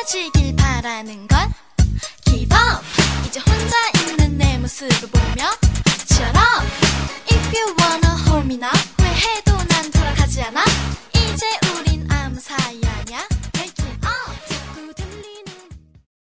사라지길 바라는 걸 Give up 이제 혼자 있는 내 모습을 보며